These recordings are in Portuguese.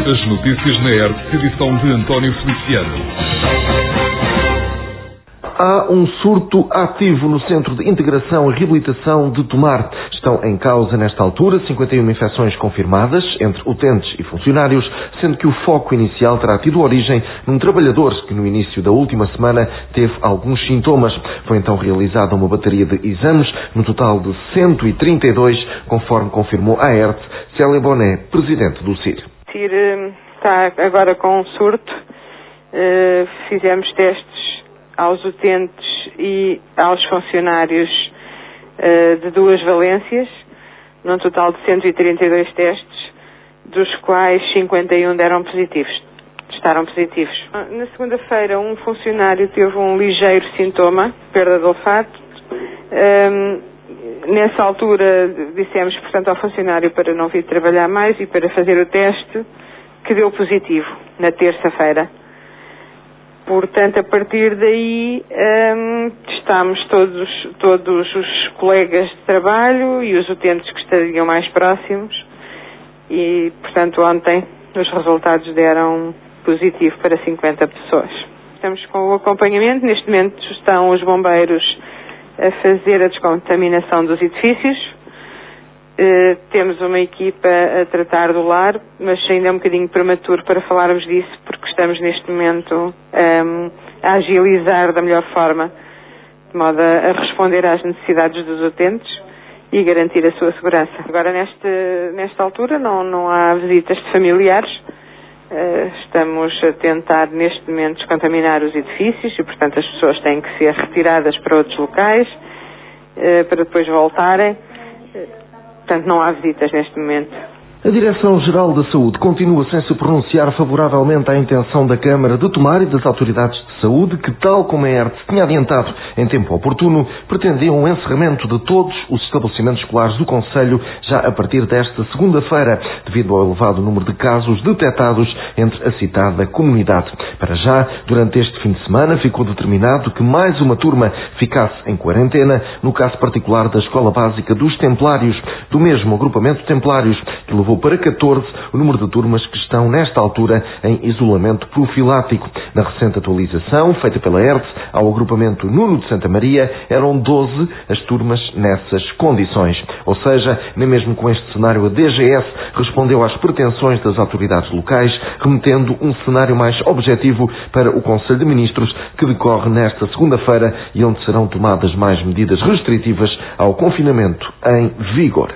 As notícias na ERTE, edição de António Feliciano. Há um surto ativo no Centro de Integração e Reabilitação de Tomar. Estão em causa, nesta altura, 51 infecções confirmadas entre utentes e funcionários, sendo que o foco inicial terá tido origem num trabalhador que, no início da última semana, teve alguns sintomas. Foi então realizada uma bateria de exames, no total de 132, conforme confirmou a ERTE, Célia Boné, presidente do CIR. O CIR está agora com um surto. Fizemos testes aos utentes e aos funcionários de 2 valências, num total de 132 testes, dos quais 51 estaram positivos. Na segunda-feira, um funcionário teve um ligeiro sintoma, perda de olfato. Nessa altura, dissemos, portanto, ao funcionário para não vir trabalhar mais e para fazer o teste, que deu positivo, na terça-feira. Portanto, a partir daí, estamos todos os colegas de trabalho e os utentes que estariam mais próximos e, portanto, ontem os resultados deram positivo para 50 pessoas. Estamos com o acompanhamento. Neste momento estão os bombeiros a fazer a descontaminação dos edifícios. Temos uma equipa a tratar do lar, mas ainda é um bocadinho prematuro para falarmos disso, porque estamos neste momento a agilizar da melhor forma, de modo a responder às necessidades dos utentes e garantir a sua segurança. Agora, nesta altura, não há visitas de familiares. Estamos a tentar, neste momento, descontaminar os edifícios e, portanto, as pessoas têm que ser retiradas para outros locais para depois voltarem. Portanto, não há visitas neste momento. A Direção-Geral da Saúde continua sem se pronunciar favoravelmente à intenção da Câmara de Tomar e das autoridades de saúde que, tal como a ERTE tinha adiantado em tempo oportuno, pretendiam o encerramento de todos os estabelecimentos escolares do concelho já a partir desta segunda-feira, devido ao elevado número de casos detectados entre a citada comunidade. Para já, durante este fim de semana, ficou determinado que mais uma turma ficasse em quarentena, no caso particular da Escola Básica dos Templários, do mesmo agrupamento Templários, que levou para 14 o número de turmas que estão, nesta altura, em isolamento profilático. Na recente atualização, feita pela ERTE ao agrupamento Nuno de Santa Maria, eram 12 as turmas nessas condições. Ou seja, nem mesmo com este cenário a DGS respondeu às pretensões das autoridades locais, remetendo um cenário mais objetivo para o Conselho de Ministros, que decorre nesta segunda-feira e onde serão tomadas mais medidas restritivas ao confinamento em vigor.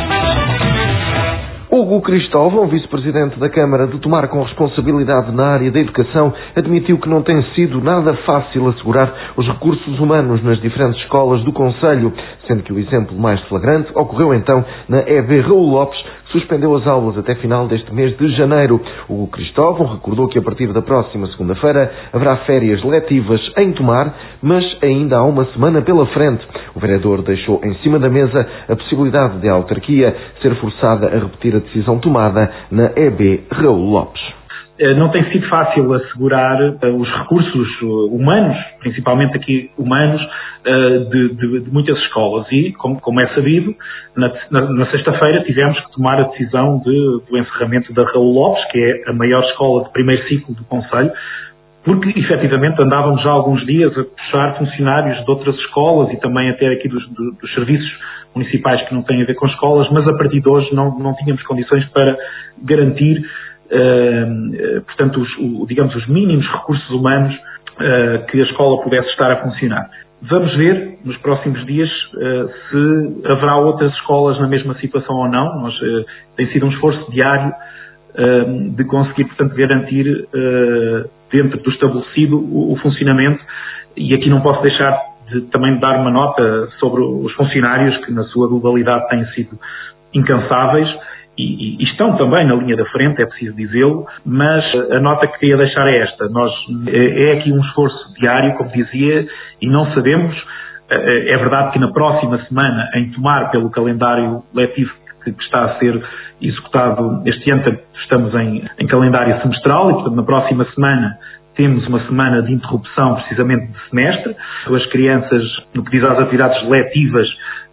Hugo Cristóvão, vice-presidente da Câmara de Tomar com responsabilidade na área da educação, admitiu que não tem sido nada fácil assegurar os recursos humanos nas diferentes escolas do concelho, sendo que o exemplo mais flagrante ocorreu então na EB Raul Lopes, que suspendeu as aulas até final deste mês de janeiro. Hugo Cristóvão recordou que a partir da próxima segunda-feira haverá férias letivas em Tomar, mas ainda há uma semana pela frente. O vereador deixou em cima da mesa a possibilidade de a autarquia ser forçada a repetir a decisão tomada na EB Raul Lopes. Não tem sido fácil assegurar os recursos humanos, principalmente aqui humanos, de muitas escolas. E, como é sabido, na sexta-feira tivemos que tomar a decisão do encerramento da Raul Lopes, que é a maior escola de primeiro ciclo do concelho, porque, efetivamente, andávamos já há alguns dias a puxar funcionários de outras escolas e também até aqui dos serviços municipais que não têm a ver com escolas, mas a partir de hoje não tínhamos condições para garantir portanto, os mínimos recursos humanos que a escola pudesse estar a funcionar. Vamos ver nos próximos dias se haverá outras escolas na mesma situação ou não. Tem sido um esforço diário de conseguir, portanto, garantir dentro do estabelecido o funcionamento, e aqui não posso deixar de também dar uma nota sobre os funcionários que na sua globalidade têm sido incansáveis e estão também na linha da frente, é preciso dizê-lo, mas a nota que queria deixar é esta. É aqui um esforço diário, como dizia, e não sabemos. É verdade que na próxima semana, em Tomar, pelo calendário letivo que está a ser executado este ano, estamos em calendário semestral e, portanto, na próxima semana temos uma semana de interrupção precisamente de semestre. As crianças, no que diz às atividades letivas,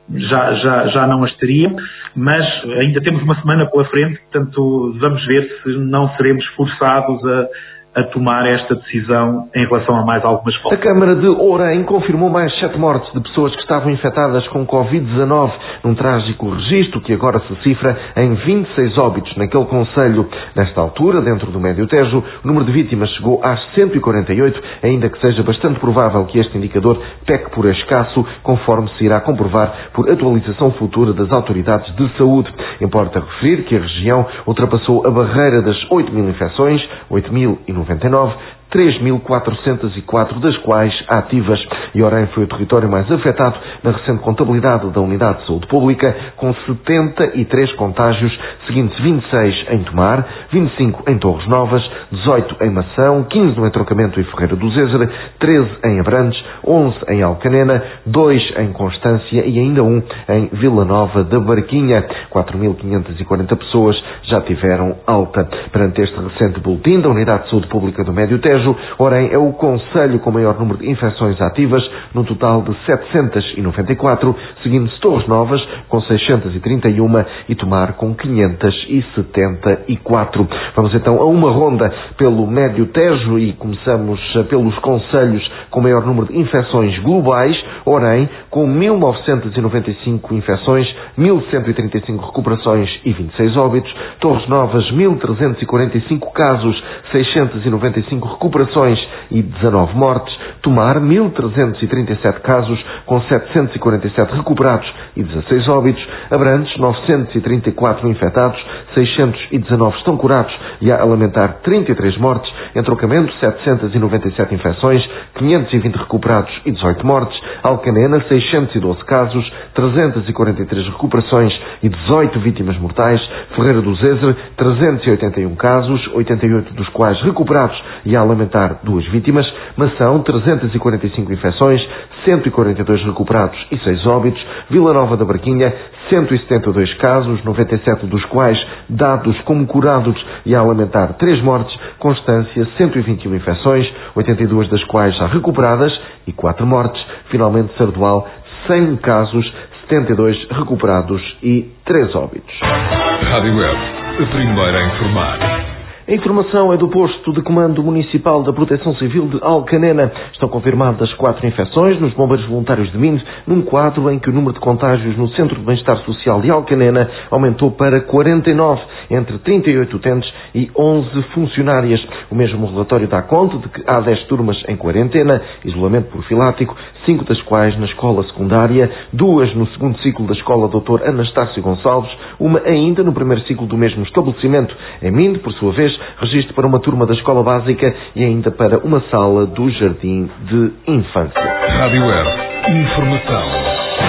já não as teria, mas ainda temos uma semana pela frente, portanto vamos ver se não seremos forçados a tomar esta decisão em relação a mais algumas escolas. A Câmara de Ourém confirmou mais 7 mortes de pessoas que estavam infectadas com Covid-19, num trágico registro que agora se cifra em 26 óbitos naquele concelho. Nesta altura, dentro do Médio Tejo, o número de vítimas chegou às 148, ainda que seja bastante provável que este indicador peque por escasso, conforme se irá comprovar por atualização futura das autoridades de saúde. Importa referir que a região ultrapassou a barreira das 8.000 infecções, 8.099, 3.404 das quais ativas. E Ourém foi o território mais afetado na recente contabilidade da Unidade de Saúde Pública, com 73 contágios, seguindo-se 26 em Tomar, 25 em Torres Novas, 18 em Mação, 15 no Entroncamento e Ferreira do Zézer, 13 em Abrantes, 11 em Alcanena, 2 em Constância e ainda 1 em Vila Nova da Barquinha. 4.540 pessoas já tiveram alta. Perante este recente boletim da Unidade de Saúde Pública do Médio Tejo, Ourém é o concelho com maior número de infecções ativas, num total de 794, seguindo-se Torres Novas, com 631 e Tomar, com 574. Vamos então a uma ronda pelo Médio Tejo e começamos pelos concelhos com maior número de infecções globais. Ourém, com 1.995 infecções, 1.135 recuperações e 26 óbitos. Torres Novas, 1.345 casos, 695 recuperações e 19 mortes. Tomar, 1.337 casos, com 747 recuperados e 16 óbitos. Abrantes, 934 infectados, 619 estão curados e há a lamentar 33 mortes. Entroncamento, 797 infecções, 520 recuperados e 18 mortes. Alcanena, 612 casos, 343 recuperações e 18 vítimas mortais. Ferreira do Zézer, 381 casos, 88 dos quais recuperados e há a lamentar 2 vítimas. Mação, 345 infecções, 142 recuperados e 6 óbitos. Vila Nova da Barquinha, 172 casos, 97 dos quais dados como curados e há a lamentar 3 mortes. Constância, 121 infecções, 82 das quais já recuperadas e 4 mortes. Finalmente, Sardual, 100 casos, 72 recuperados e 3 óbitos. Rádio Web, a primeira a informar. A informação é do posto de comando municipal da Proteção Civil de Alcanena. Estão confirmadas 4 infecções nos bombeiros voluntários de Minho, num quadro em que o número de contágios no Centro de Bem-Estar Social de Alcanena aumentou para 49, entre 38 utentes e 11 funcionárias. O mesmo relatório dá conta de que há 10 turmas em quarentena, isolamento profilático, 5 das quais na escola secundária, 2 no segundo ciclo da escola Dr. Anastácio Gonçalves, uma ainda no primeiro ciclo do mesmo estabelecimento. Em Minho, por sua vez, registro para uma turma da escola básica e ainda para uma sala do jardim de infância. Rádio Web, informação.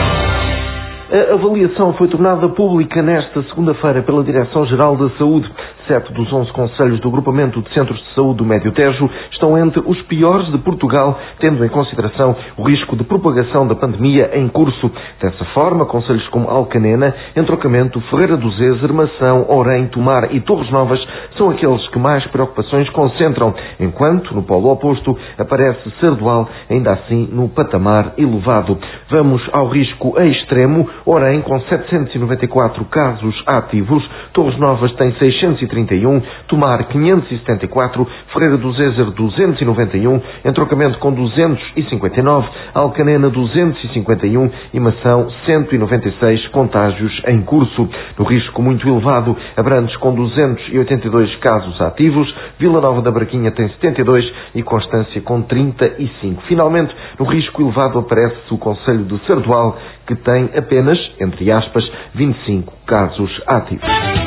A avaliação foi tornada pública nesta segunda-feira pela Direção-Geral da Saúde. 7 dos 11 concelhos do agrupamento de centros de saúde do Médio Tejo estão entre os piores de Portugal, tendo em consideração o risco de propagação da pandemia em curso. Dessa forma, concelhos como Alcanena, Entroncamento, Ferreira do Zézer, Mação, Ourém, Tomar e Torres Novas são aqueles que mais preocupações concentram, enquanto, no polo oposto, aparece Sardual, ainda assim no patamar elevado. Vamos ao risco extremo. Ourém, com 794 casos ativos, Torres Novas tem 631, Tomar 574, Ferreira do Zézer 291, Entroncamento com 259, Alcanena 251 e Mação 196 contágios em curso. No risco muito elevado, Abrantes com 282 casos ativos, Vila Nova da Barquinha tem 72 e Constância com 35. Finalmente, no risco elevado aparece o concelho de Sardual, que tem apenas, entre aspas, 25 casos ativos.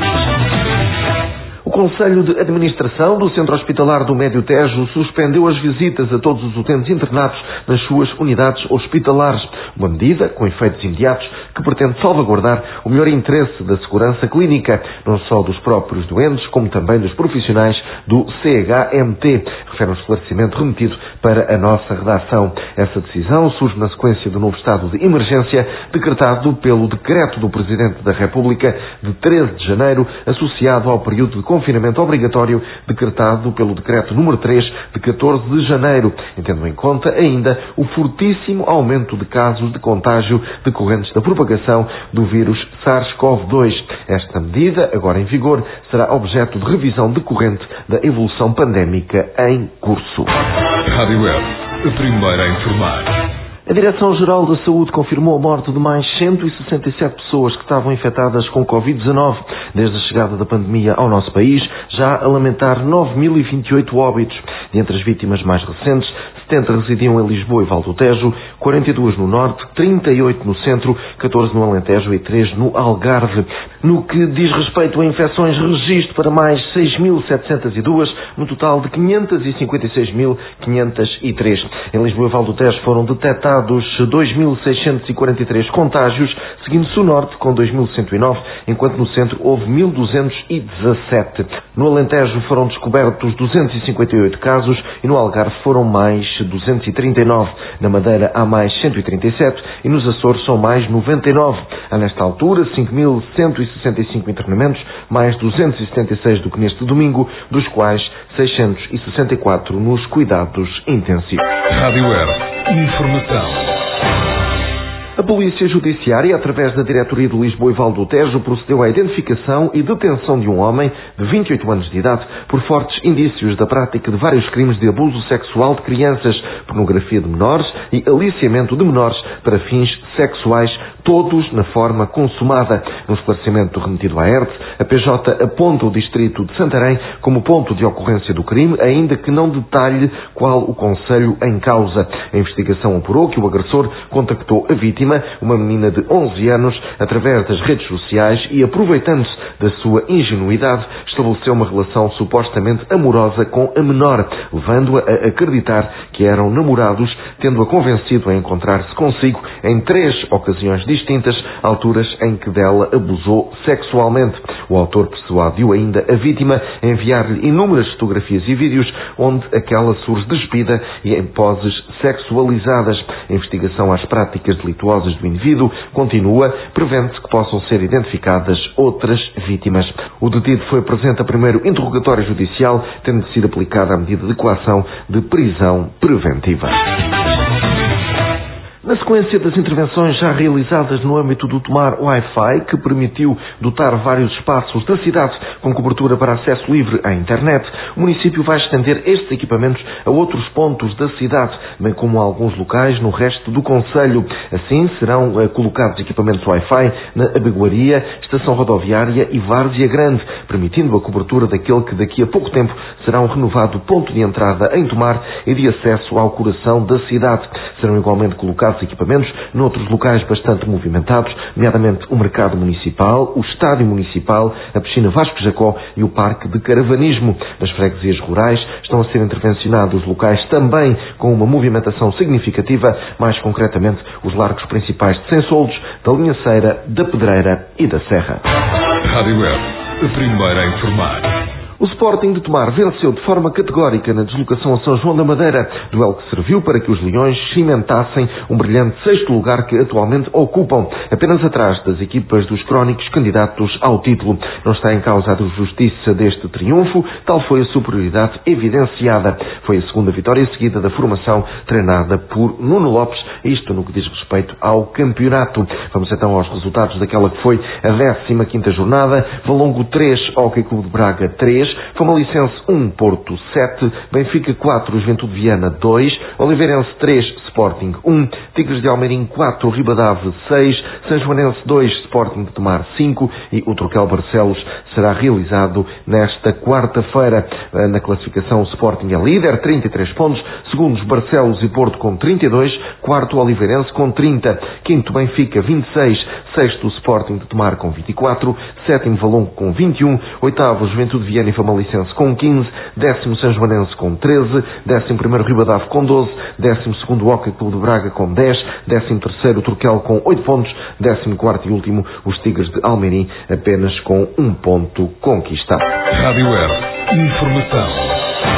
O Conselho de Administração do Centro Hospitalar do Médio Tejo suspendeu as visitas a todos os utentes internados nas suas unidades hospitalares. Uma medida, com efeitos imediatos, que pretende salvaguardar o melhor interesse da segurança clínica, não só dos próprios doentes, como também dos profissionais do CHMT, refere um esclarecimento remetido para a nossa redação. Essa decisão surge na sequência do novo estado de emergência decretado pelo decreto do Presidente da República de 13 de janeiro, associado ao período de confinamento confinamento obrigatório decretado pelo Decreto número 3 de 14 de janeiro, tendo em conta ainda o fortíssimo aumento de casos de contágio decorrentes da propagação do vírus SARS-CoV-2. Esta medida, agora em vigor, será objeto de revisão decorrente da evolução pandémica em curso. Rádio Web, a primeira a informar. A Direção-Geral da Saúde confirmou a morte de mais 167 pessoas que estavam infectadas com Covid-19 desde a chegada da pandemia ao nosso país, já a lamentar 9.028 óbitos. De entre as vítimas mais recentes, 70 residiam em Lisboa e Val do Tejo, 42 no Norte, 38 no Centro, 14 no Alentejo e 3 no Algarve. No que diz respeito a infecções, registro para mais 6.702, no total de 556.503. Em Lisboa e Val do Tejo foram detectados 2.643 contágios, seguindo-se o Norte com 2.109, enquanto no Centro houve 1.217. No Alentejo foram descobertos 258 casos e no Algarve foram mais 239. Na Madeira há mais 137 e nos Açores são mais 99. Há nesta altura 5.165 internamentos, mais 276 do que neste domingo, dos quais 664 nos cuidados intensivos. Rádio Web. Informação. A Polícia Judiciária, através da Diretoria de Lisboa e Val do Tejo, procedeu à identificação e detenção de um homem de 28 anos de idade por fortes indícios da prática de vários crimes de abuso sexual de crianças, pornografia de menores e aliciamento de menores para fins sexuais, todos na forma consumada. No esclarecimento remetido à ERTE, a PJ aponta o distrito de Santarém como ponto de ocorrência do crime, ainda que não detalhe qual o concelho em causa. A investigação apurou que o agressor contactou a vítima, uma menina de 11 anos, através das redes sociais e, aproveitando-se da sua ingenuidade, estabeleceu uma relação supostamente amorosa com a menor, levando-a a acreditar que eram namorados, tendo-a convencido a encontrar-se consigo em 3 ocasiões distintas, alturas em que dela abusou sexualmente. O autor persuadiu ainda a vítima a enviar-lhe inúmeras fotografias e vídeos onde aquela surge despida e em poses sexualizadas. A investigação às práticas delituosas do indivíduo continua, prevendo que possam ser identificadas outras vítimas. O detido foi presente a primeiro interrogatório judicial, tendo sido aplicada a medida de coação de prisão preventiva. Na sequência das intervenções já realizadas no âmbito do Tomar Wi-Fi, que permitiu dotar vários espaços da cidade com cobertura para acesso livre à internet, o município vai estender estes equipamentos a outros pontos da cidade, bem como a alguns locais no resto do concelho. Assim, serão colocados equipamentos Wi-Fi na Abegoaria, Estação Rodoviária e Várzea Grande, permitindo a cobertura daquele que daqui a pouco tempo será um renovado ponto de entrada em Tomar e de acesso ao coração da cidade. Serão igualmente colocados equipamentos noutros locais bastante movimentados, nomeadamente o Mercado Municipal, o Estádio Municipal, a Piscina Vasco Jacó e o Parque de Caravanismo. Nas freguesias rurais estão a ser intervencionados locais também com uma movimentação significativa, mais concretamente os largos principais de Sensoldos, da Linhaceira, da Pedreira e da Serra. Rádio Web, a primeira a informar. O Sporting de Tomar venceu de forma categórica na deslocação a São João da Madeira, duelo que serviu para que os Leões cimentassem um brilhante 6º lugar que atualmente ocupam, apenas atrás das equipas dos crónicos candidatos ao título. Não está em causa a justiça deste triunfo, tal foi a superioridade evidenciada. Foi a segunda vitória seguida da formação treinada por Nuno Lopes, isto no que diz respeito ao campeonato. Vamos então aos resultados daquela que foi a 15ª jornada. Valongo 3, Hóquei Clube de Braga 3, Famalichense 1, Porto 7, Benfica 4, Juventude Viana 2, Oliveirense 3, Sporting 1, Tigres de Almeirim 4, Ribadave 6, Sanjoanense 2, Sporting de Tomar 5 e o Turquel Barcelos será realizado nesta quarta-feira. Na classificação, o Sporting é líder, 33 pontos, segundos Barcelos e Porto com 32, quarto Oliveirense com 30, quinto Benfica 26, sexto Sporting de Tomar com 24, sétimo Valongo com 21, oitavo Juventude Viana e Famalichense com 15, décimo Sanjoanense com 13, décimo primeiro Ribadave com 12, décimo segundo Hóquei Clube de Braga com 10, décimo terceiro Turquel com 8 pontos, décimo quarto e último os Tigres de Almeirim apenas com 1 ponto conquistado. Rádio Web, informação.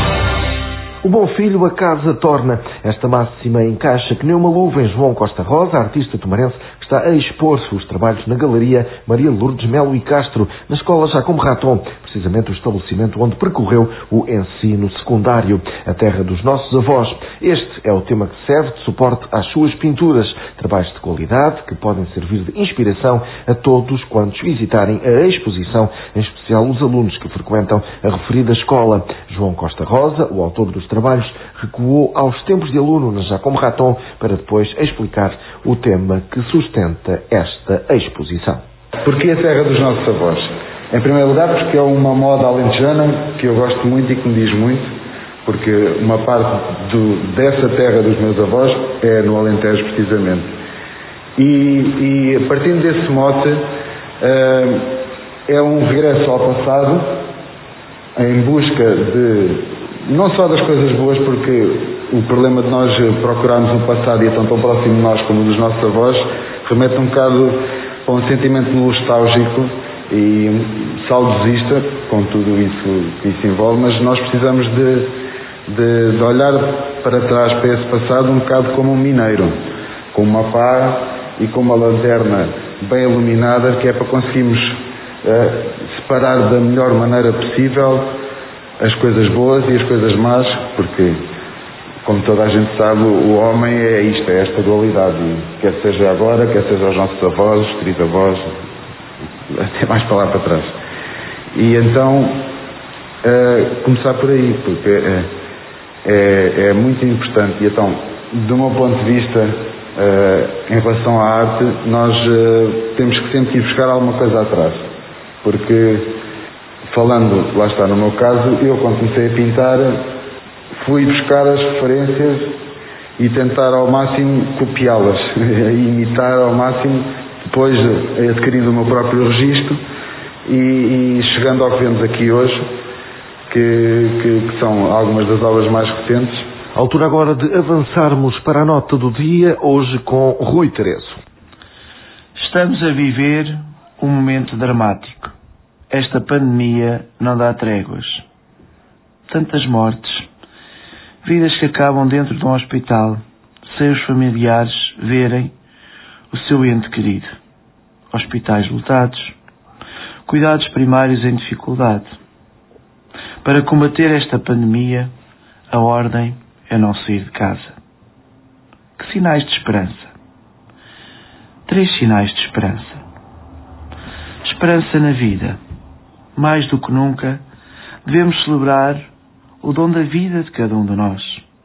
O bom filho a casa torna. Esta máxima encaixa que nem uma luva em João Costa Rosa, artista tomarense que está a expor os trabalhos na Galeria Maria Lourdes Melo e Castro, na Escola Jacome Raton. precisamente o estabelecimento onde percorreu o ensino secundário, a terra dos nossos avós. Este é o tema que serve de suporte às suas pinturas, trabalhos de qualidade que podem servir de inspiração a todos quantos visitarem a exposição, em especial os alunos que frequentam a referida escola. João Costa Rosa, o autor dos trabalhos, recuou aos tempos de aluno na Jacome Raton para depois explicar o tema que sustenta esta exposição. Porquê a terra dos nossos avós? Em primeiro lugar, porque é uma moda alentejana que eu gosto muito e que me diz muito, porque uma parte dessa terra dos meus avós é no Alentejo, precisamente. E partindo desse mote, é um regresso ao passado, em busca não só das coisas boas, porque o problema de nós procurarmos o passado e tão próximo de nós como dos nossos avós, remete um bocado para um sentimento nostálgico e saudosista, com tudo isso que isso envolve, mas nós precisamos de olhar para trás, para esse passado, um bocado como um mineiro, com uma pá e com uma lanterna bem iluminada, que é para conseguirmos separar da melhor maneira possível as coisas boas e as coisas más, porque, como toda a gente sabe, o homem é isto, é esta dualidade, quer seja agora, quer seja aos nossos avós, trisavós, até mais para lá para trás. E então, começar por aí, porque é muito importante. E então, do meu ponto de vista, em relação à arte, nós temos que sempre ir buscar alguma coisa atrás, porque, falando, lá está no meu caso, eu quando comecei a pintar, fui buscar as referências e tentar ao máximo copiá-las, imitar ao máximo, depois adquirindo o meu próprio registro e chegando ao que vemos aqui hoje, que são algumas das obras mais recentes. A altura agora de avançarmos para a nota do dia, hoje com Rui Terezo. Estamos a viver um momento dramático. Esta pandemia não dá tréguas. Tantas mortes, vidas que acabam dentro de um hospital, sem os familiares verem o seu ente querido. Hospitais lotados, cuidados primários em dificuldade. Para combater esta pandemia, a ordem é não sair de casa. Que sinais de esperança? 3 sinais de esperança. Esperança na vida. Mais do que nunca, devemos celebrar o dom da vida de cada um de nós.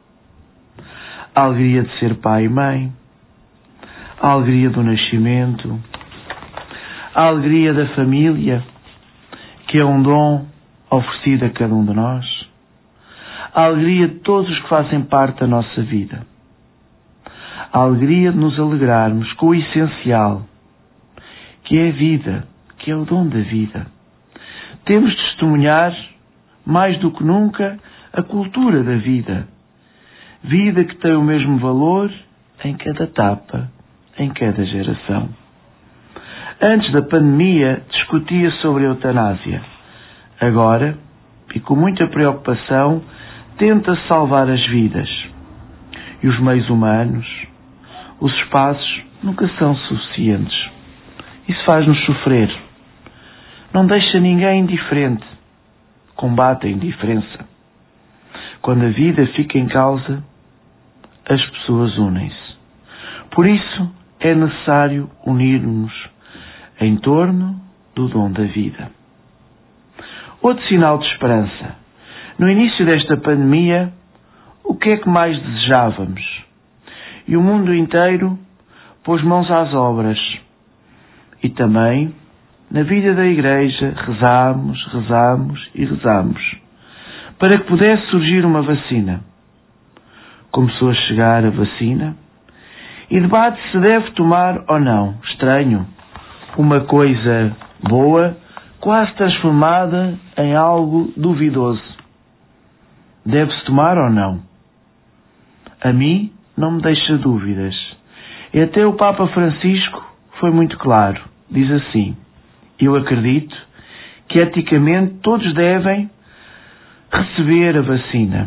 A alegria de ser pai e mãe, a alegria do nascimento, a alegria da família, que é um dom oferecido a cada um de nós, a alegria de todos os que fazem parte da nossa vida, a alegria de nos alegrarmos com o essencial, que é a vida, que é o dom da vida. Temos de testemunhar, mais do que nunca, a cultura da vida. Vida que tem o mesmo valor em cada etapa, em cada geração. Antes da pandemia, discutia sobre a eutanásia. Agora, e com muita preocupação, tenta salvar as vidas. E os meios humanos, os espaços, nunca são suficientes. Isso faz-nos sofrer. Não deixa ninguém indiferente. Combate a indiferença. Quando a vida fica em causa, as pessoas unem-se. Por isso, é necessário unir-nos em torno do dom da vida. Outro sinal de esperança. No início desta pandemia, o que é que mais desejávamos? E o mundo inteiro pôs mãos às obras. E também, na vida da Igreja, rezamos e rezamos, para que pudesse surgir uma vacina. Começou a chegar a vacina, e debate se deve tomar ou não. Estranho. Uma coisa boa, quase transformada em algo duvidoso. Deve-se tomar ou não? A mim não me deixa dúvidas. E até o Papa Francisco foi muito claro. Diz assim: eu acredito que eticamente todos devem receber a vacina.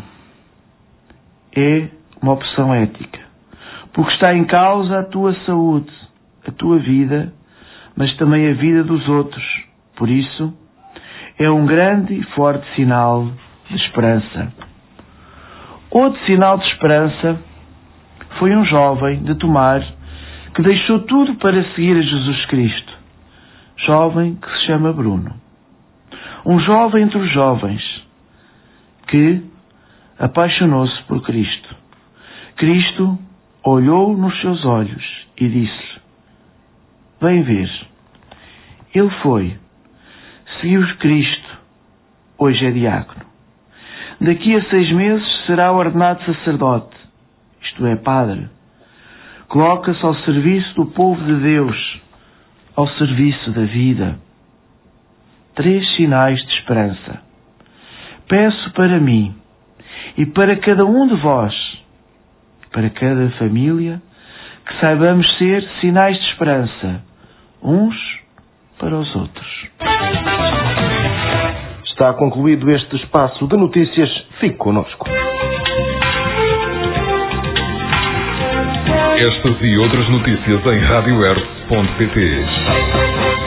É uma opção ética, porque está em causa a tua saúde, a tua vida, mas também a vida dos outros. Por isso, é um grande e forte sinal de esperança. Outro sinal de esperança foi um jovem de Tomar que deixou tudo para seguir a Jesus Cristo. Jovem que se chama Bruno. Um jovem entre os jovens que apaixonou-se por Cristo. Cristo olhou nos seus olhos e disse-lhe: vem ver. Ele foi, seguiu Cristo, hoje é diácono. Daqui a 6 meses será ordenado sacerdote, isto é, padre. Coloca-se ao serviço do povo de Deus, ao serviço da vida. 3 sinais de esperança. Peço para mim e para cada um de vós, para cada família, que saibamos ser sinais de esperança, uns para os outros. Está concluído este espaço de notícias. Fique connosco. Estas e outras notícias em radioerce.pt.